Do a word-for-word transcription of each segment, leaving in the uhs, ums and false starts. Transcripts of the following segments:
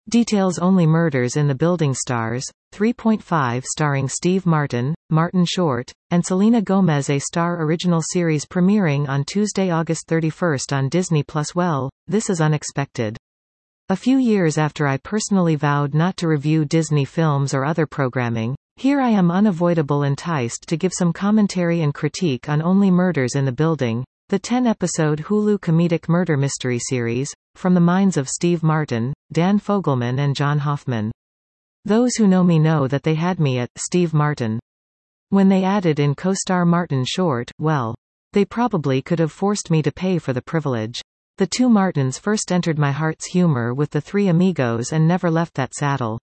Details Only Murders in the Building stars, three point five starring Steve Martin, Martin Short, and Selena Gomez. A Star original series premiering on Tuesday, August thirty-first on Disney Plus. Well, this is unexpected. A few years after I personally vowed not to review Disney films or other programming, here I am unavoidable enticed to give some commentary and critique on Only Murders in the Building, the ten-episode Hulu comedic murder mystery series, from the minds of Steve Martin, Dan Fogelman and John Hoffman. Those who know me know that they had me at Steve Martin. When they added in co-star Martin Short, well, they probably could have forced me to pay for the privilege. The two Martins first entered my heart's humor with The Three Amigos and never left that saddle.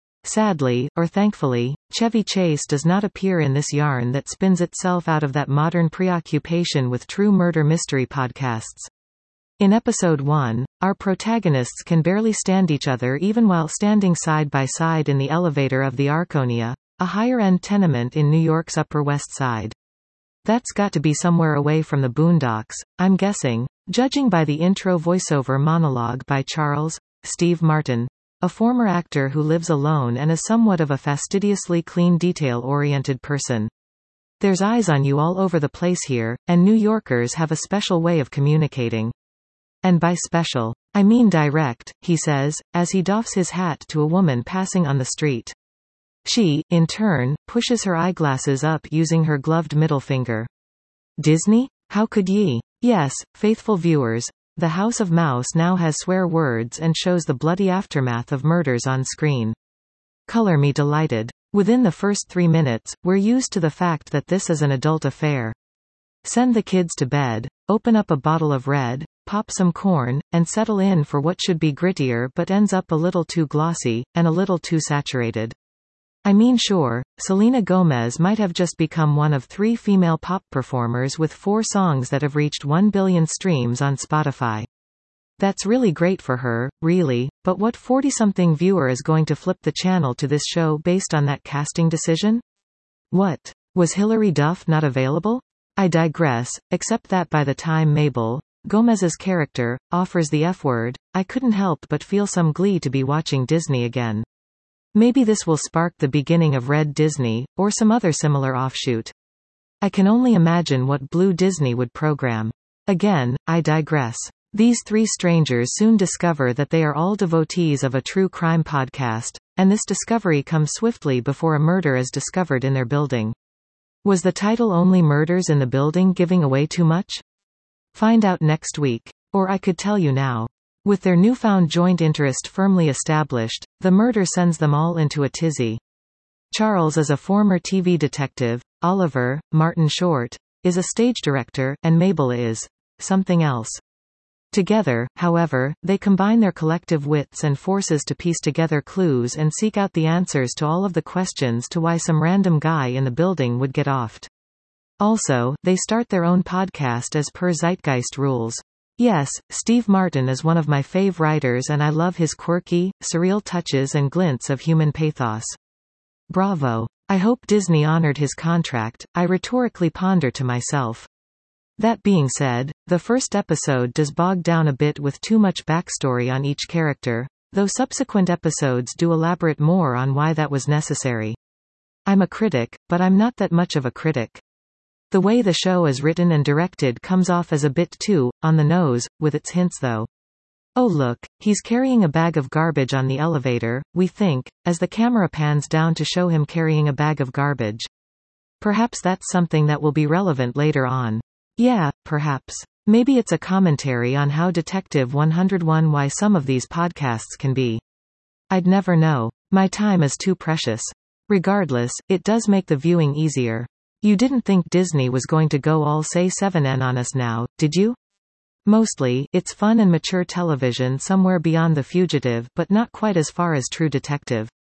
Sadly, or thankfully, Chevy Chase does not appear in this yarn that spins itself out of that modern preoccupation with true murder mystery podcasts. In episode one, our protagonists can barely stand each other even while standing side by side in the elevator of the Arconia, a higher-end tenement in New York's Upper West Side. That's got to be somewhere away from the boondocks, I'm guessing, judging by the intro voiceover monologue by Charles, Steve Martin, a former actor who lives alone and is somewhat of a fastidiously clean detail-oriented person. There's eyes on you all over the place here, and New Yorkers have a special way of communicating. And by special, I mean direct, he says, as he doffs his hat to a woman passing on the street. She, in turn, pushes her eyeglasses up using her gloved middle finger. Disney? How could ye? Yes, faithful viewers, the House of Mouse now has swear words and shows the bloody aftermath of murders on screen. Color me delighted. Within the first three minutes, we're used to the fact that this is an adult affair. Send the kids to bed, open up a bottle of red, pop some corn, and settle in for what should be grittier but ends up a little too glossy, and a little too saturated. I mean sure, Selena Gomez might have just become one of three female pop performers with four songs that have reached one billion streams on Spotify. That's really great for her, really, but what forty-something viewer is going to flip the channel to this show based on that casting decision? What? Was Hilary Duff not available? I digress, except that by the time Mabel, Gomez's character, offers the F-word, I couldn't help but feel some glee to be watching Disney again. Maybe this will spark the beginning of Red Disney, or some other similar offshoot. I can only imagine what Blue Disney would program. Again, I digress. These three strangers soon discover that they are all devotees of a true crime podcast, and this discovery comes swiftly before a murder is discovered in their building. Was the title Only Murders in the Building giving away too much? Find out next week. Or I could tell you now. With their newfound joint interest firmly established, the murder sends them all into a tizzy. Charles is a former T V detective, Oliver, Martin Short, is a stage director, and Mabel is something else. Together, however, they combine their collective wits and forces to piece together clues and seek out the answers to all of the questions to why some random guy in the building would get offed. Also, they start their own podcast as per Zeitgeist rules. Yes, Steve Martin is one of my fave writers and I love his quirky, surreal touches and glints of human pathos. Bravo. I hope Disney honored his contract, I rhetorically ponder to myself. That being said, the first episode does bog down a bit with too much backstory on each character, though subsequent episodes do elaborate more on why that was necessary. I'm a critic, but I'm not that much of a critic. The way the show is written and directed comes off as a bit too on the nose, with its hints though. Oh look, he's carrying a bag of garbage on the elevator, we think, as the camera pans down to show him carrying a bag of garbage. Perhaps that's something that will be relevant later on. Yeah, perhaps. Maybe it's a commentary on how Detective one oh one why some of these podcasts can be. I'd never know. My time is too precious. Regardless, it does make the viewing easier. You didn't think Disney was going to go all say seven N on us now, did you? Mostly, it's fun and mature television somewhere beyond The Fugitive but not quite as far as True Detective.